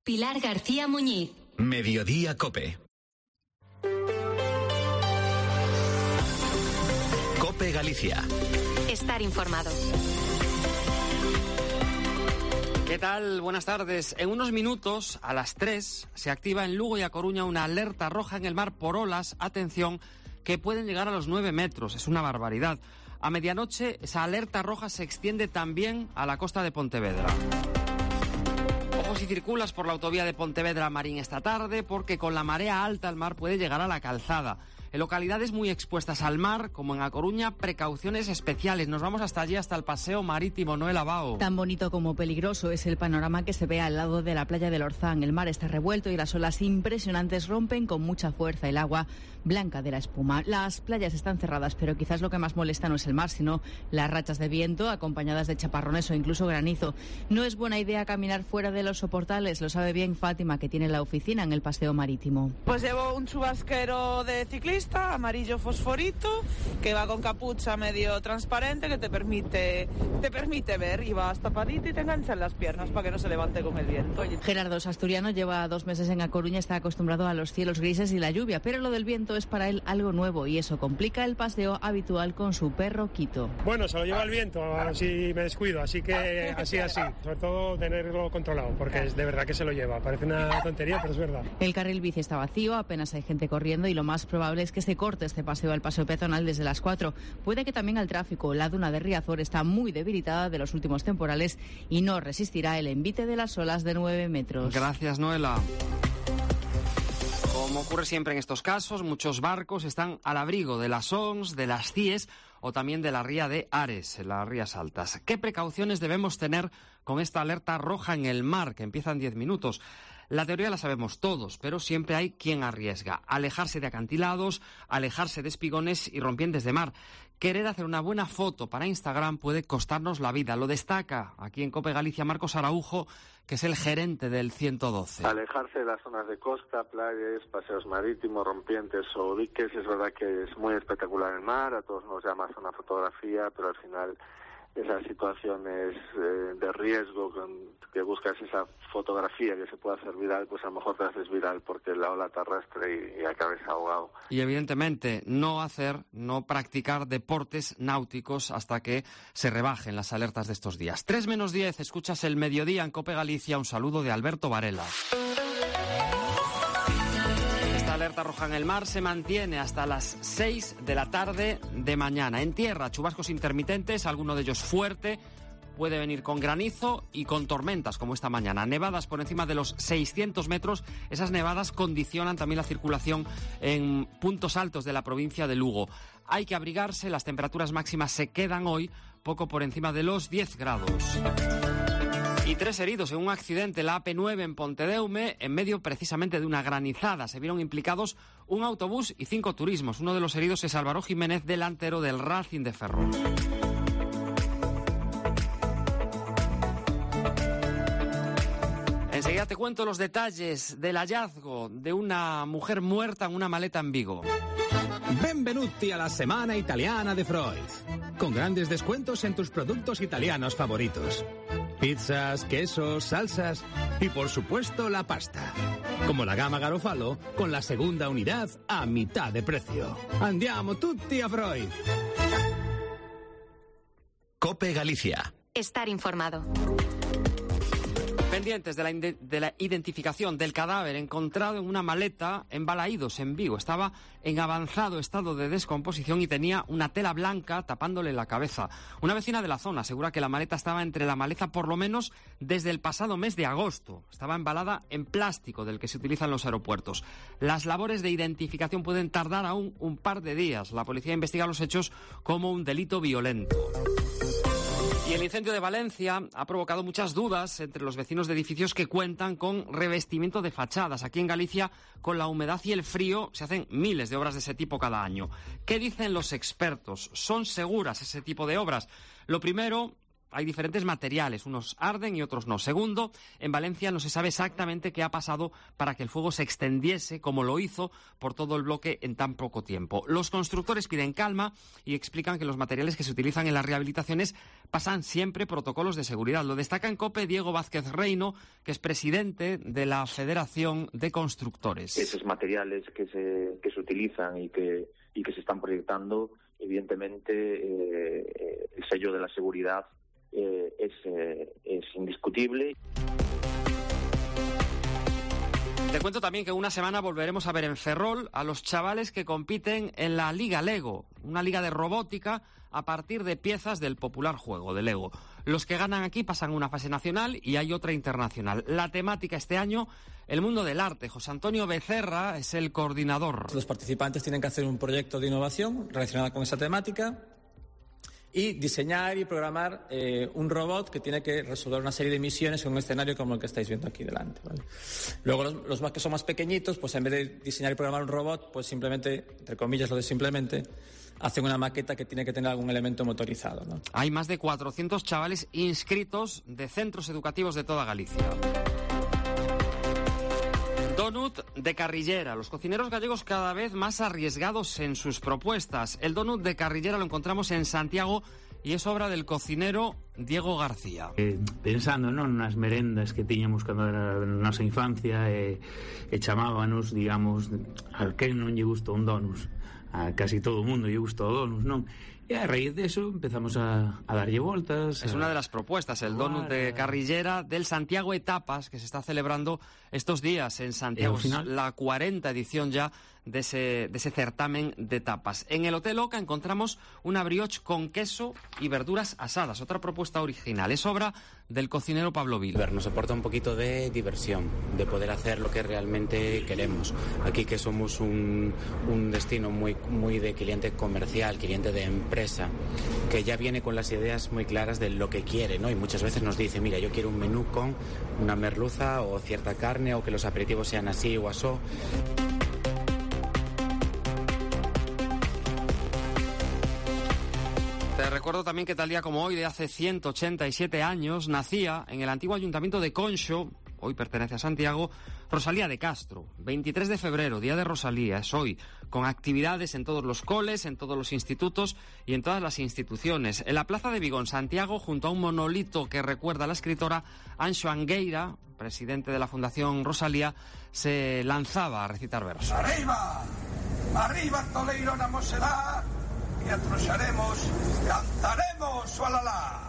Pilar García Muñiz. Mediodía COPE. COPE Galicia. Estar informado. ¿Qué tal? Buenas tardes. En unos minutos, a las 3, se activa en Lugo y A Coruña una alerta roja en el mar por olas, atención, que pueden llegar a los 9 metros. Es una barbaridad. A medianoche, esa alerta roja se extiende también a la costa de Pontevedra. Ojo si circulas por la autovía de Pontevedra a Marín esta tarde, porque con la marea alta el mar puede llegar a la calzada. En localidades muy expuestas al mar, como en A Coruña, precauciones especiales. Nos vamos hasta allí, hasta el paseo marítimo. Noela Bao. Tan bonito como peligroso es el panorama que se ve al lado de la playa del Orzán. El mar está revuelto y las olas impresionantes rompen con mucha fuerza el agua blanca de la espuma. Las playas están cerradas, pero quizás lo que más molesta no es el mar, sino las rachas de viento acompañadas de chaparrones o incluso granizo. No es buena idea caminar fuera de los soportales, lo sabe bien Fátima, que tiene la oficina en el paseo marítimo. Pues llevo un chubasquero de ciclista, amarillo fosforito, que va con capucha medio transparente, que te permite ver, y vas tapadito y te engancha en las piernas para que no se levante con el viento. Gerardo Sasturiano lleva 2 meses en A Coruña, está acostumbrado a los cielos grises y la lluvia, pero lo del viento es para él algo nuevo y eso complica el paseo habitual con su perro Quito. Bueno, se lo lleva el viento si me descuido, así que así. Sobre todo tenerlo controlado, porque es de verdad que se lo lleva. Parece una tontería, pero es verdad. El carril bici está vacío, apenas hay gente corriendo y lo más probable es que se corte este paseo al paseo peatonal desde las 4. Puede que también al tráfico. La duna de Riazor está muy debilitada de los últimos temporales y no resistirá el envite de las olas de 9 metros. Gracias, Noela. Como ocurre siempre en estos casos, muchos barcos están al abrigo de las ONS, de las CIES o también de la ría de Ares, en las rías altas. ¿Qué precauciones debemos tener con esta alerta roja en el mar, que empieza en 10 minutos? La teoría la sabemos todos, pero siempre hay quien arriesga. Alejarse de acantilados, alejarse de espigones y rompientes de mar. Querer hacer una buena foto para Instagram puede costarnos la vida. Lo destaca aquí en COPE Galicia Marcos Araujo, que es el gerente del 112. Alejarse de las zonas de costa, playas, paseos marítimos, rompientes o diques. Es verdad que es muy espectacular el mar, a todos nos llama una fotografía, pero al final esas situaciones de riesgo que buscas esa fotografía que se pueda hacer viral, pues a lo mejor te haces viral porque la ola te arrastre y acabes ahogado. Y evidentemente no practicar deportes náuticos hasta que se rebajen las alertas de estos días. 3:10, escuchas el mediodía en COPE Galicia. Un saludo de Alberto Varela. Esta alerta roja en el mar se mantiene hasta las 6 de la tarde de mañana. En tierra, chubascos intermitentes, alguno de ellos fuerte. Puede venir con granizo y con tormentas, como esta mañana. Nevadas por encima de los 600 metros. Esas nevadas condicionan también la circulación en puntos altos de la provincia de Lugo. Hay que abrigarse, las temperaturas máximas se quedan hoy poco por encima de los 10 grados. Y 3 heridos en un accidente, la AP9 en Pontedeume, en medio precisamente de una granizada. Se vieron implicados un autobús y 5 turismos. Uno de los heridos es Álvaro Jiménez, delantero del Racing de Ferrol. Enseguida te cuento los detalles del hallazgo de una mujer muerta en una maleta en Vigo. Benvenuti a la Semana Italiana de Freud, con grandes descuentos en tus productos italianos favoritos. Pizzas, quesos, salsas y por supuesto la pasta. Como la gama Garofalo, con la segunda unidad a mitad de precio. Andiamo tutti a Freud. COPE Galicia. Estar informado. Pendientes de la identificación del cadáver encontrado en una maleta en Balaídos, en Vigo. Estaba en avanzado estado de descomposición y tenía una tela blanca tapándole la cabeza. Una vecina de la zona asegura que la maleta estaba entre la maleza por lo menos desde el pasado mes de agosto. Estaba embalada en plástico del que se utiliza en los aeropuertos. Las labores de identificación pueden tardar aún un par de días. La policía investiga los hechos como un delito violento. Y el incendio de Valencia ha provocado muchas dudas entre los vecinos de edificios que cuentan con revestimiento de fachadas. Aquí en Galicia, con la humedad y el frío, se hacen miles de obras de ese tipo cada año. ¿Qué dicen los expertos? ¿Son seguras ese tipo de obras? Lo primero hay diferentes materiales, unos arden y otros no. Segundo, en Valencia no se sabe exactamente qué ha pasado para que el fuego se extendiese, como lo hizo, por todo el bloque en tan poco tiempo. Los constructores piden calma y explican que los materiales que se utilizan en las rehabilitaciones pasan siempre protocolos de seguridad. Lo destaca en COPE Diego Vázquez Reino, que es presidente de la Federación de Constructores. Esos materiales que se utilizan y que se están proyectando, evidentemente el sello de la seguridad es indiscutible. Te cuento también que en una semana volveremos a ver en Ferrol a los chavales que compiten en la Liga Lego, una liga de robótica a partir de piezas del popular juego de Lego. Los que ganan aquí pasan a una fase nacional y hay otra internacional. La temática este año, el mundo del arte. José Antonio Becerra es el coordinador. Los participantes tienen que hacer un proyecto de innovación relacionado con esa temática y diseñar y programar un robot que tiene que resolver una serie de misiones en un escenario como el que estáis viendo aquí delante, ¿vale? Luego los más que son más pequeñitos, pues en vez de diseñar y programar un robot, pues simplemente, entre comillas lo de simplemente, hacen una maqueta que tiene que tener algún elemento motorizado, ¿no? Hay más de 400 chavales inscritos de centros educativos de toda Galicia. Donut de Carrillera. Los cocineros gallegos cada vez más arriesgados en sus propuestas. El donut de Carrillera lo encontramos en Santiago y es obra del cocinero Diego García. Pensando, non, nas merendas que tiñamos cando era na nosa infancia, chamábanos, digamos, a quen non lle gusta un donus. A casi todo o mundo lle gusta o donus, non? Y a raíz de eso empezamos a darlle voltas. Es una de las propuestas, el donut de Carrillera del Santiago Etapas, que se está celebrando estos días en Santiago. Es la 40ª edición ya de ese certamen de tapas. En el Hotel Oca encontramos una brioche con queso y verduras asadas, otra propuesta original. Es obra del cocinero Pablo Vila. Nos aporta un poquito de diversión, de poder hacer lo que realmente queremos. Aquí que somos un destino muy de cliente comercial, cliente de empresa, que ya viene con las ideas muy claras de lo que quiere, ¿no? Y muchas veces nos dice, mira, yo quiero un menú con una merluza o cierta carne, o que los aperitivos sean así o asó. Te recuerdo también que tal día como hoy, de hace 187 años, nacía en el antiguo ayuntamiento de Conxo, hoy pertenece a Santiago, Rosalía de Castro. 23 de febrero, Día de Rosalía, es hoy, con actividades en todos los coles, en todos los institutos y en todas las instituciones. En la Plaza de Vigo, en Santiago, junto a un monolito que recuerda a la escritora Anxo Angueira, presidente de la Fundación Rosalía, se lanzaba a recitar versos. ¡Arriba! ¡Arriba, Toleiro na Mosedad! Y atrocharemos, cantaremos, ¡sualala!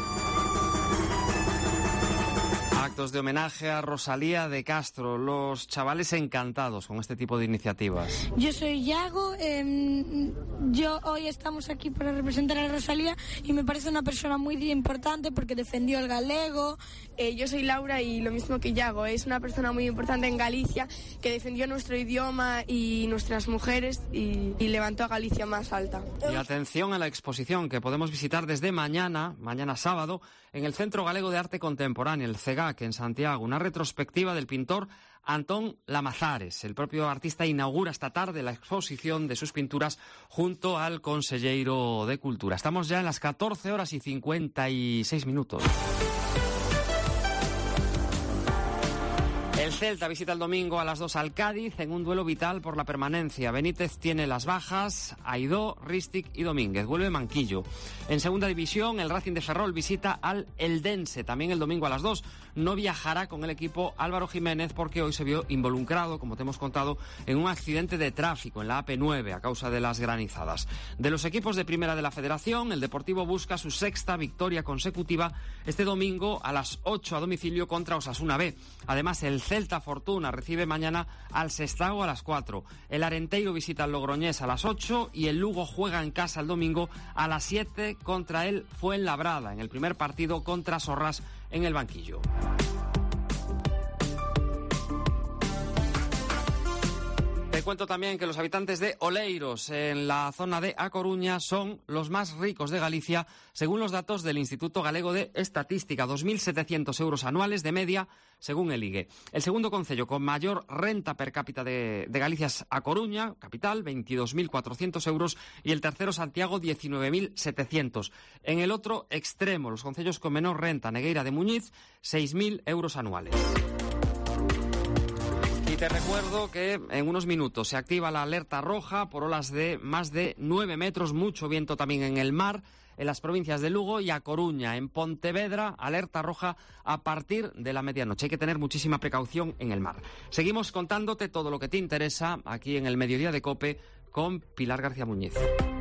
Actos de homenaje a Rosalía de Castro, los chavales encantados con este tipo de iniciativas. Yo soy Yago, hoy estamos aquí para representar a Rosalía y me parece una persona muy importante porque defendió el galego. Yo soy Laura y lo mismo que Yago, es una persona muy importante en Galicia que defendió nuestro idioma y nuestras mujeres y levantó a Galicia más alta. Y atención a la exposición que podemos visitar desde mañana sábado, en el Centro Galego de Arte Contemporáneo, el CEGAC, en Santiago, una retrospectiva del pintor Antón Lamazares. El propio artista inaugura esta tarde la exposición de sus pinturas junto al conselleiro de Cultura. Estamos ya en las 14:56. El Celta visita el domingo a las 2 al Cádiz en un duelo vital por la permanencia. Benítez tiene las bajas, Aidó, Ristic y Domínguez. Vuelve Manquillo. En segunda división, el Racing de Ferrol visita al Eldense. También el domingo a las 2. No viajará con el equipo Álvaro Jiménez porque hoy se vio involucrado, como te hemos contado, en un accidente de tráfico en la AP9 a causa de las granizadas. De los equipos de primera de la Federación, el Deportivo busca su 6ª victoria consecutiva este domingo a las 8 a domicilio contra Osasuna B. Además, el Celta Fortuna recibe mañana al Sestao a las 4. El Arenteiro visita al Logroñés a las 8 y el Lugo juega en casa el domingo a las 7 contra el Fuenlabrada, en el primer partido contra Sorras en el banquillo. Te Te cuento también que los habitantes de Oleiros, en la zona de A Coruña, son los más ricos de Galicia, según los datos del Instituto Galego de Estatística, 2.700 euros anuales de media, según el IGE. El segundo concello con mayor renta per cápita de Galicia es A Coruña, capital, 22.400 euros, y el tercero, Santiago, 19.700. En el otro extremo, los concellos con menor renta, Negueira de Muñiz, 6.000 euros anuales. Y te recuerdo que en unos minutos se activa la alerta roja por olas de más de 9 metros, mucho viento también en el mar, en las provincias de Lugo y A Coruña. En Pontevedra, alerta roja a partir de la medianoche. Hay que tener muchísima precaución en el mar. Seguimos contándote todo lo que te interesa aquí en el Mediodía de COPE con Pilar García Muñiz.